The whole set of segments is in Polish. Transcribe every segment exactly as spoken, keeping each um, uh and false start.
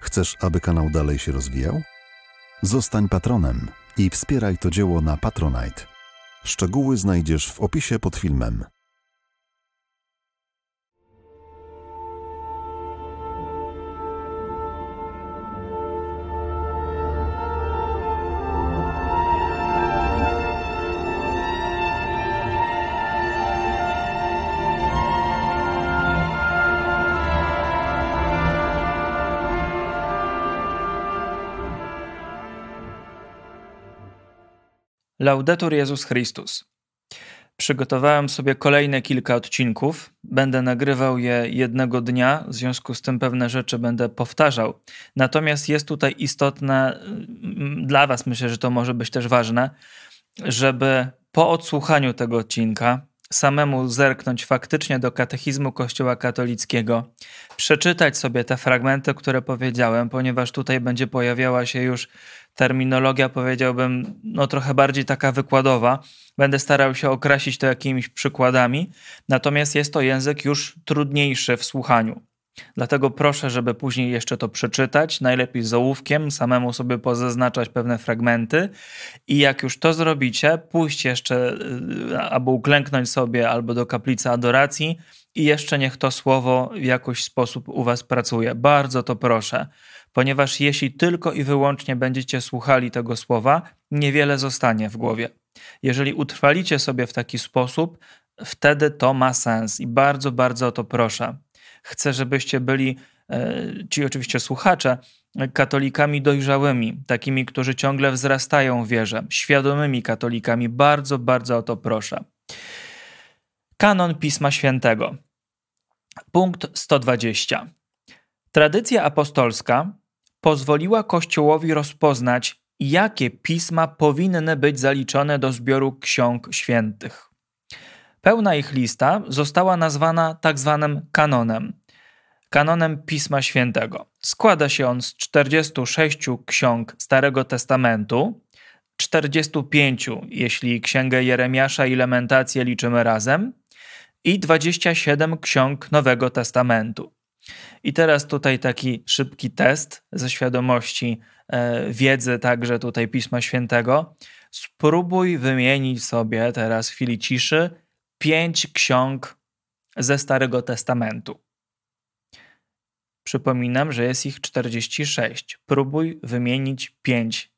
Chcesz, aby kanał dalej się rozwijał? Zostań patronem i wspieraj to dzieło na Patronite. Szczegóły znajdziesz w opisie pod filmem. Laudetur Jezus Chrystus. Przygotowałem sobie kolejne kilka odcinków. Będę nagrywał je jednego dnia, w związku z tym pewne rzeczy będę powtarzał. Natomiast jest tutaj istotne, dla Was myślę, że to może być też ważne, żeby po odsłuchaniu tego odcinka samemu zerknąć faktycznie do katechizmu Kościoła katolickiego, przeczytać sobie te fragmenty, które powiedziałem, ponieważ tutaj będzie pojawiała się już terminologia, powiedziałbym, no trochę bardziej taka wykładowa. Będę starał się okrasić to jakimiś przykładami, natomiast jest to język już trudniejszy w słuchaniu. Dlatego proszę, żeby później jeszcze to przeczytać, najlepiej z ołówkiem, samemu sobie pozaznaczać pewne fragmenty i jak już to zrobicie, pójść jeszcze albo uklęknąć sobie, albo do kaplicy adoracji i jeszcze niech to słowo w jakiś sposób u Was pracuje. Bardzo to proszę, ponieważ jeśli tylko i wyłącznie będziecie słuchali tego słowa, niewiele zostanie w głowie. Jeżeli utrwalicie sobie w taki sposób, wtedy to ma sens i bardzo, bardzo o to proszę. Chcę, żebyście byli, ci oczywiście słuchacze, katolikami dojrzałymi, takimi, którzy ciągle wzrastają w wierze, świadomymi katolikami. Bardzo, bardzo o to proszę. Kanon Pisma Świętego. Punkt sto dwadzieścia. Tradycja apostolska pozwoliła Kościołowi rozpoznać, jakie pisma powinny być zaliczone do zbioru ksiąg świętych. Pełna ich lista została nazwana tak zwanym kanonem. Kanonem Pisma Świętego. Składa się on z czterdziestu sześciu ksiąg Starego Testamentu, czterdziestu pięciu, jeśli Księgę Jeremiasza i Lamentację liczymy razem, i dwudziestu siedmiu ksiąg Nowego Testamentu. I teraz tutaj taki szybki test ze świadomości e, wiedzy także tutaj Pisma Świętego. Spróbuj wymienić sobie teraz w chwili ciszy pięć ksiąg ze Starego Testamentu. Przypominam, że jest ich czterdzieści sześć. Próbuj wymienić pięć.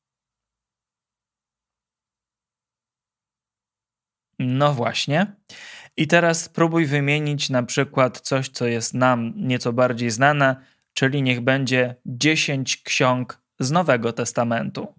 No właśnie. I teraz spróbuj wymienić na przykład coś, co jest nam nieco bardziej znane, czyli niech będzie dziesięć ksiąg z Nowego Testamentu.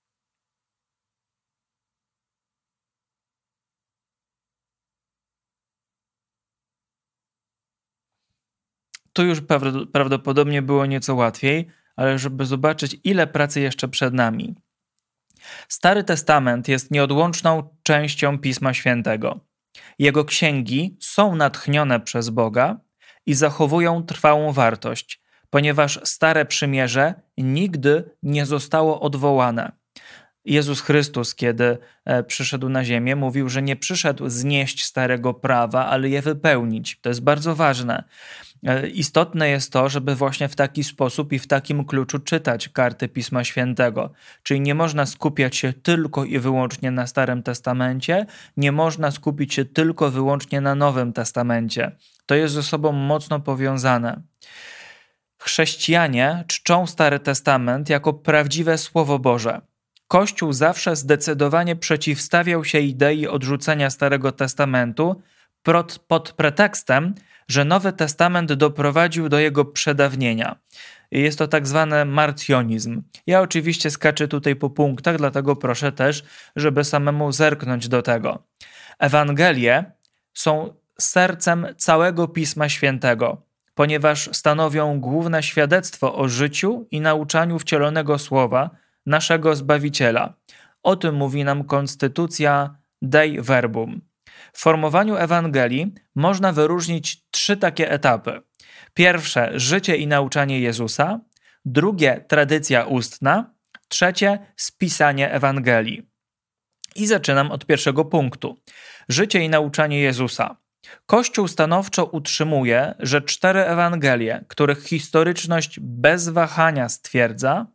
Tu już prawdopodobnie było nieco łatwiej, ale żeby zobaczyć, ile pracy jeszcze przed nami. Stary Testament jest nieodłączną częścią Pisma Świętego. Jego księgi są natchnione przez Boga i zachowują trwałą wartość, ponieważ Stare Przymierze nigdy nie zostało odwołane. Jezus Chrystus, kiedy przyszedł na ziemię, mówił, że nie przyszedł znieść starego prawa, ale je wypełnić. To jest bardzo ważne. Istotne jest to, żeby właśnie w taki sposób i w takim kluczu czytać karty Pisma Świętego. Czyli nie można skupiać się tylko i wyłącznie na Starym Testamencie, nie można skupić się tylko i wyłącznie na Nowym Testamencie. To jest ze sobą mocno powiązane. Chrześcijanie czczą Stary Testament jako prawdziwe Słowo Boże. Kościół zawsze zdecydowanie przeciwstawiał się idei odrzucenia Starego Testamentu pod, pod pretekstem, że Nowy Testament doprowadził do jego przedawnienia. Jest to tak zwany marcjonizm. Ja oczywiście skaczę tutaj po punktach, dlatego proszę też, żeby samemu zerknąć do tego. Ewangelie są sercem całego Pisma Świętego, ponieważ stanowią główne świadectwo o życiu i nauczaniu wcielonego Słowa, naszego Zbawiciela. O tym mówi nam Konstytucja Dei Verbum. W formowaniu Ewangelii można wyróżnić trzy takie etapy. Pierwsze, życie i nauczanie Jezusa. Drugie, tradycja ustna. Trzecie, spisanie Ewangelii. I zaczynam od pierwszego punktu. Życie i nauczanie Jezusa. Kościół stanowczo utrzymuje, że cztery Ewangelie, których historyczność bez wahania stwierdza,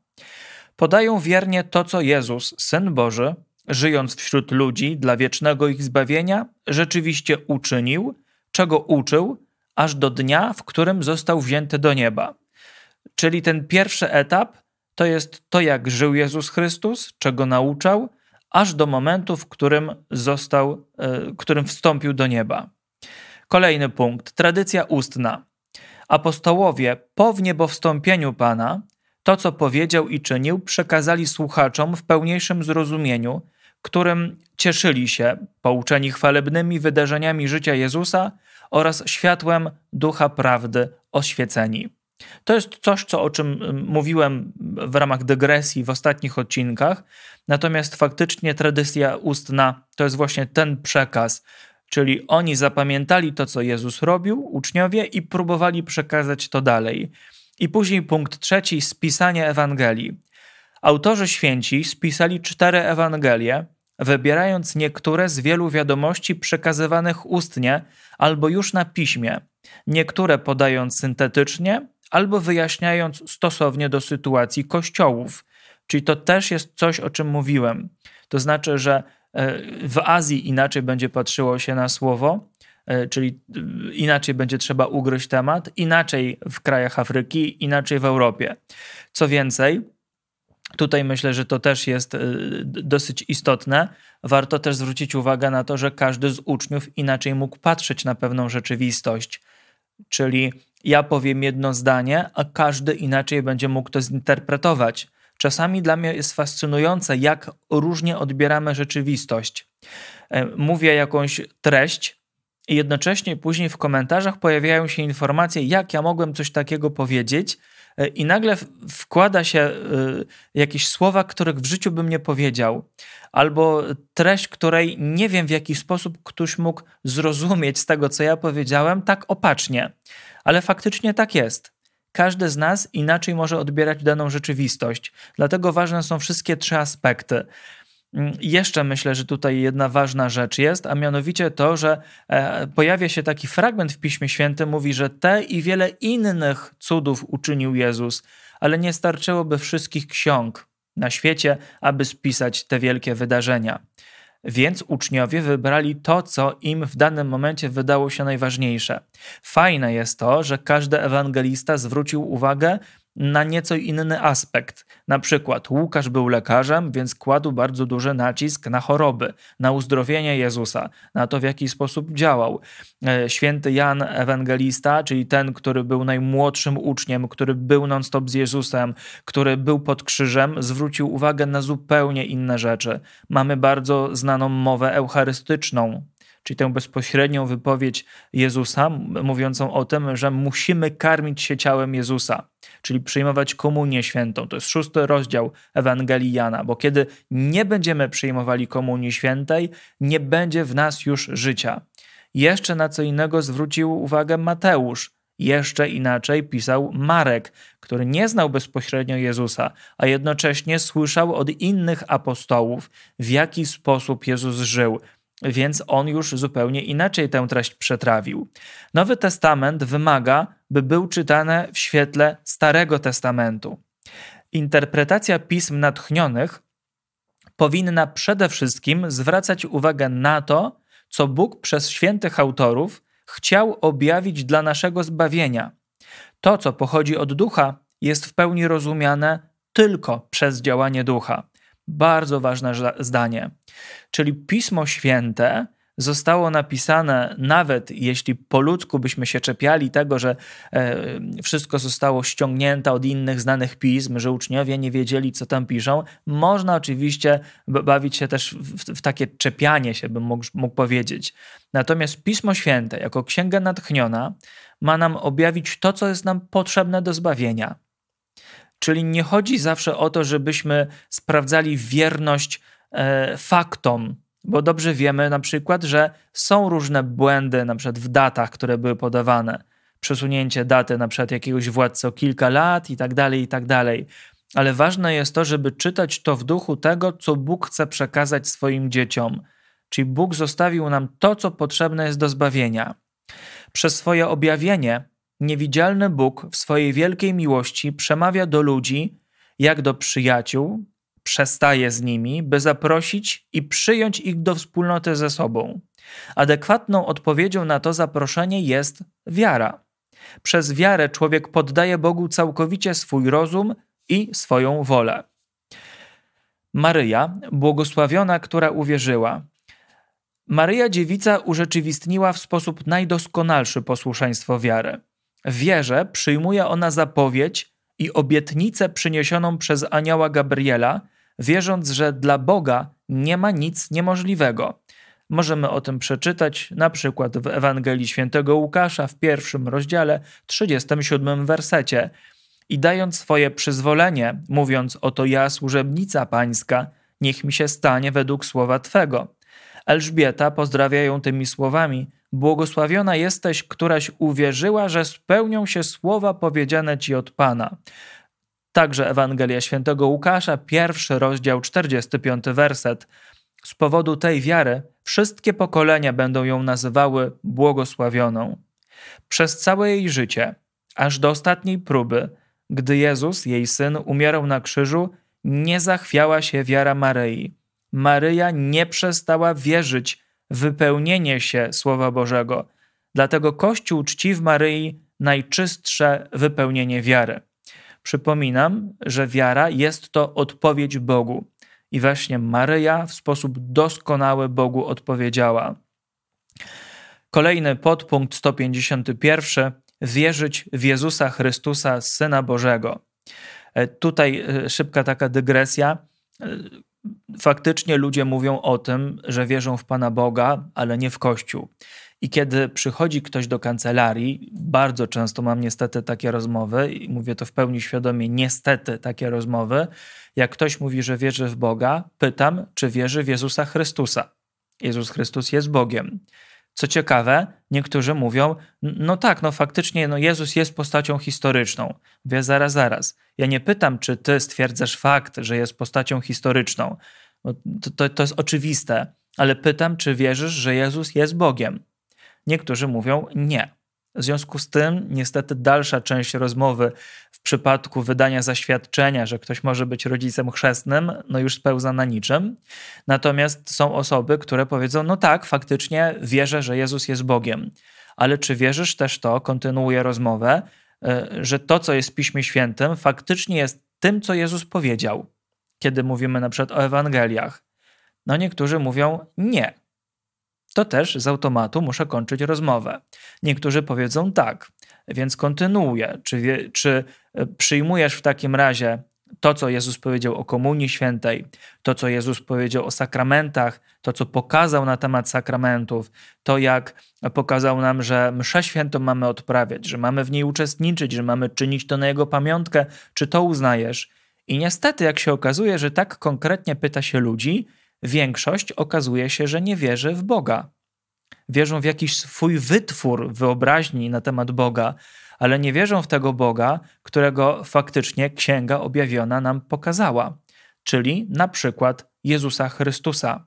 podają wiernie to, co Jezus, Syn Boży, żyjąc wśród ludzi dla wiecznego ich zbawienia, rzeczywiście uczynił, czego uczył, aż do dnia, w którym został wzięty do nieba. Czyli ten pierwszy etap to jest to, jak żył Jezus Chrystus, czego nauczał, aż do momentu, w którym został, w którym wstąpił do nieba. Kolejny punkt. Tradycja ustna. Apostołowie po wniebowstąpieniu Pana to, co powiedział i czynił, przekazali słuchaczom w pełniejszym zrozumieniu, którym cieszyli się, pouczeni chwalebnymi wydarzeniami życia Jezusa oraz światłem Ducha Prawdy oświeceni. To jest coś, co, o czym mówiłem w ramach dygresji w ostatnich odcinkach, natomiast faktycznie tradycja ustna to jest właśnie ten przekaz, czyli oni zapamiętali to, co Jezus robił, uczniowie, i próbowali przekazać to dalej. I później punkt trzeci, spisanie Ewangelii. Autorzy święci spisali cztery Ewangelie, wybierając niektóre z wielu wiadomości przekazywanych ustnie albo już na piśmie, niektóre podając syntetycznie albo wyjaśniając stosownie do sytuacji kościołów. Czyli to też jest coś, o czym mówiłem. To znaczy, że w Azji inaczej będzie patrzyło się na słowo, czyli inaczej będzie trzeba ugryźć temat, inaczej w krajach Afryki, inaczej w Europie. Co więcej, tutaj myślę, że to też jest dosyć istotne. Warto też zwrócić uwagę na to, że każdy z uczniów inaczej mógł patrzeć na pewną rzeczywistość. Czyli ja powiem jedno zdanie, a każdy inaczej będzie mógł to zinterpretować. Czasami dla mnie jest fascynujące, jak różnie odbieramy rzeczywistość. Mówię jakąś treść i jednocześnie później w komentarzach pojawiają się informacje, jak ja mogłem coś takiego powiedzieć, i nagle wkłada się jakieś słowa, których w życiu bym nie powiedział, albo treść, której nie wiem, w jaki sposób ktoś mógł zrozumieć z tego, co ja powiedziałem, tak opacznie. Ale faktycznie tak jest. Każdy z nas inaczej może odbierać daną rzeczywistość. Dlatego ważne są wszystkie trzy aspekty. Jeszcze myślę, że tutaj jedna ważna rzecz jest, a mianowicie to, że pojawia się taki fragment w Piśmie Świętym, mówi, że te i wiele innych cudów uczynił Jezus, ale nie starczyłoby wszystkich ksiąg na świecie, aby spisać te wielkie wydarzenia. Więc uczniowie wybrali to, co im w danym momencie wydało się najważniejsze. Fajne jest to, że każdy ewangelista zwrócił uwagę na nieco inny aspekt. Na przykład Łukasz był lekarzem, więc kładł bardzo duży nacisk na choroby, na uzdrowienie Jezusa, na to, w jaki sposób działał. Święty Jan Ewangelista, czyli ten, który był najmłodszym uczniem, który był non-stop z Jezusem, który był pod krzyżem, zwrócił uwagę na zupełnie inne rzeczy. Mamy bardzo znaną mowę eucharystyczną, czyli tę bezpośrednią wypowiedź Jezusa, mówiącą o tym, że musimy karmić się ciałem Jezusa, czyli przyjmować komunię świętą. To jest szósty rozdział Ewangelii Jana, bo kiedy nie będziemy przyjmowali komunii świętej, nie będzie w nas już życia. Jeszcze na co innego zwrócił uwagę Mateusz. Jeszcze inaczej pisał Marek, który nie znał bezpośrednio Jezusa, a jednocześnie słyszał od innych apostołów, w jaki sposób Jezus żył, więc on już zupełnie inaczej tę treść przetrawił. Nowy Testament wymaga, by był czytany w świetle Starego Testamentu. Interpretacja pism natchnionych powinna przede wszystkim zwracać uwagę na to, co Bóg przez świętych autorów chciał objawić dla naszego zbawienia. To, co pochodzi od Ducha, jest w pełni rozumiane tylko przez działanie Ducha. Bardzo ważne zdanie. Czyli Pismo Święte zostało napisane, nawet jeśli po ludzku byśmy się czepiali tego, że e, wszystko zostało ściągnięte od innych znanych pism, że uczniowie nie wiedzieli, co tam piszą. Można oczywiście bawić się też w, w takie czepianie się, bym mógł, mógł powiedzieć. Natomiast Pismo Święte, jako księga natchniona, ma nam objawić to, co jest nam potrzebne do zbawienia. Czyli nie chodzi zawsze o to, żebyśmy sprawdzali wierność e, faktom, bo dobrze wiemy na przykład, że są różne błędy na przykład w datach, które były podawane. Przesunięcie daty na przykład jakiegoś władcy o kilka lat i tak dalej, i tak dalej. Ale ważne jest to, żeby czytać to w duchu tego, co Bóg chce przekazać swoim dzieciom. czyli Bóg zostawił nam to, co potrzebne jest do zbawienia. Przez swoje objawienie niewidzialny Bóg w swojej wielkiej miłości przemawia do ludzi jak do przyjaciół, przestaje z nimi, by zaprosić i przyjąć ich do wspólnoty ze sobą. Adekwatną odpowiedzią na to zaproszenie jest wiara. Przez wiarę człowiek poddaje Bogu całkowicie swój rozum i swoją wolę. Maryja, błogosławiona, która uwierzyła. Maryja Dziewica urzeczywistniła w sposób najdoskonalszy posłuszeństwo wiary. W wierze przyjmuje ona zapowiedź i obietnicę przyniesioną przez anioła Gabriela, wierząc, że dla Boga nie ma nic niemożliwego. Możemy o tym przeczytać na przykład w Ewangelii Świętego Łukasza w pierwszym rozdziale, trzydziestym siódmym wersecie. I dając swoje przyzwolenie, mówiąc: oto ja, służebnica pańska, niech mi się stanie według słowa Twego. Elżbieta pozdrawia ją tymi słowami: błogosławiona jesteś, któraś uwierzyła, że spełnią się słowa powiedziane Ci od Pana. Także Ewangelia Świętego Łukasza, pierwszy rozdział, czterdziesty piąty werset. Z powodu tej wiary wszystkie pokolenia będą ją nazywały błogosławioną. Przez całe jej życie, aż do ostatniej próby, gdy Jezus, jej Syn, umierał na krzyżu, nie zachwiała się wiara Maryi. Maryja nie przestała wierzyć w wypełnienie się Słowa Bożego. Dlatego Kościół czci w Maryi najczystsze wypełnienie wiary. Przypominam, że wiara jest to odpowiedź Bogu. I właśnie Maryja w sposób doskonały Bogu odpowiedziała. Kolejny podpunkt sto pięćdziesiąty pierwszy. Wierzyć w Jezusa Chrystusa, Syna Bożego. Tutaj szybka taka dygresja. Faktycznie ludzie mówią o tym, że wierzą w Pana Boga, ale nie w Kościół. I kiedy przychodzi ktoś do kancelarii, bardzo często mam niestety takie rozmowy i mówię to w pełni świadomie, niestety takie rozmowy, jak ktoś mówi, że wierzy w Boga, pytam, czy wierzy w Jezusa Chrystusa. Jezus Chrystus jest Bogiem. Co ciekawe, niektórzy mówią, no tak, no faktycznie no Jezus jest postacią historyczną. Mówię, zaraz, zaraz. Ja nie pytam, czy ty stwierdzasz fakt, że jest postacią historyczną. To, to, to jest oczywiste, ale pytam, czy wierzysz, że Jezus jest Bogiem. Niektórzy mówią nie. W związku z tym niestety dalsza część rozmowy w przypadku wydania zaświadczenia, że ktoś może być rodzicem chrzestnym, no już spełza na niczym. Natomiast są osoby, które powiedzą, no tak, faktycznie wierzę, że Jezus jest Bogiem. Ale czy wierzysz też to, kontynuuję rozmowę, że to, co jest w Piśmie Świętym, faktycznie jest tym, co Jezus powiedział, kiedy mówimy na przykład o Ewangeliach? No niektórzy mówią nie. To też z automatu muszę kończyć rozmowę. Niektórzy powiedzą tak, więc kontynuuję. Czy, wie, czy przyjmujesz w takim razie to, co Jezus powiedział o Komunii Świętej, to, co Jezus powiedział o sakramentach, to, co pokazał na temat sakramentów, to, jak pokazał nam, że mszę świętą mamy odprawiać, że mamy w niej uczestniczyć, że mamy czynić to na Jego pamiątkę, czy to uznajesz? I niestety, jak się okazuje, że tak konkretnie pyta się ludzi, większość okazuje się, że nie wierzy w Boga. Wierzą w jakiś swój wytwór wyobraźni na temat Boga, ale nie wierzą w tego Boga, którego faktycznie Księga Objawiona nam pokazała, czyli na przykład Jezusa Chrystusa.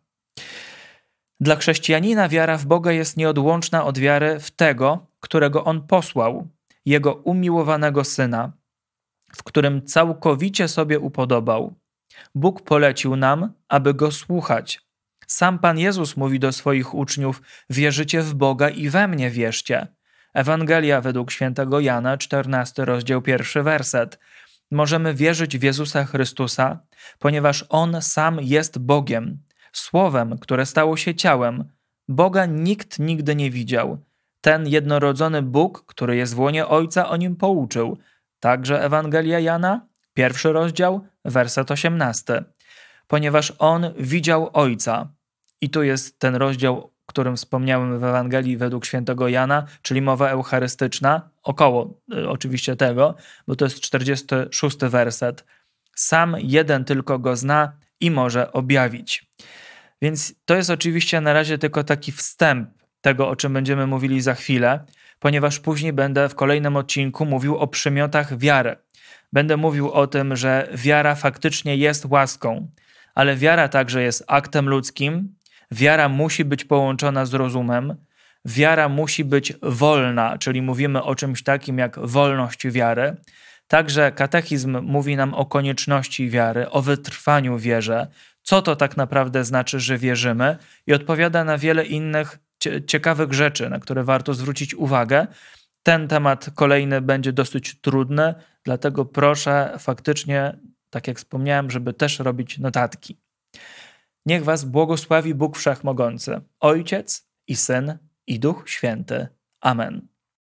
Dla chrześcijanina wiara w Boga jest nieodłączna od wiary w Tego, którego On posłał, Jego umiłowanego Syna, w którym całkowicie sobie upodobał. Bóg polecił nam, aby Go słuchać. Sam Pan Jezus mówi do swoich uczniów: wierzycie w Boga i we mnie wierzcie. Ewangelia według świętego Jana, czternasty rozdział, pierwszy werset. Możemy wierzyć w Jezusa Chrystusa, ponieważ On sam jest Bogiem, Słowem, które stało się ciałem. Boga nikt nigdy nie widział. Ten jednorodzony Bóg, który jest w łonie Ojca, o Nim pouczył. Także Ewangelia Jana, pierwszy rozdział, werset osiemnasty. Ponieważ On widział Ojca. I tu jest ten rozdział, o którym wspomniałem w Ewangelii według świętego Jana, czyli mowa eucharystyczna, około y, oczywiście tego, bo to jest czterdziesty szósty werset. Sam jeden tylko Go zna i może objawić. Więc to jest oczywiście na razie tylko taki wstęp tego, o czym będziemy mówili za chwilę, ponieważ później będę w kolejnym odcinku mówił o przymiotach wiary. Będę mówił o tym, że wiara faktycznie jest łaską, ale wiara także jest aktem ludzkim, Wiara musi być połączona z rozumem. Wiara musi być wolna, czyli mówimy o czymś takim jak wolność wiary. Także katechizm mówi nam o konieczności wiary, o wytrwaniu w wierze, co to tak naprawdę znaczy, że wierzymy, i odpowiada na wiele innych ciekawych rzeczy, na które warto zwrócić uwagę. Ten temat kolejny będzie dosyć trudny, dlatego proszę faktycznie, tak jak wspomniałem, żeby też robić notatki. Niech was błogosławi Bóg Wszechmogący, Ojciec i Syn i Duch Święty. Amen.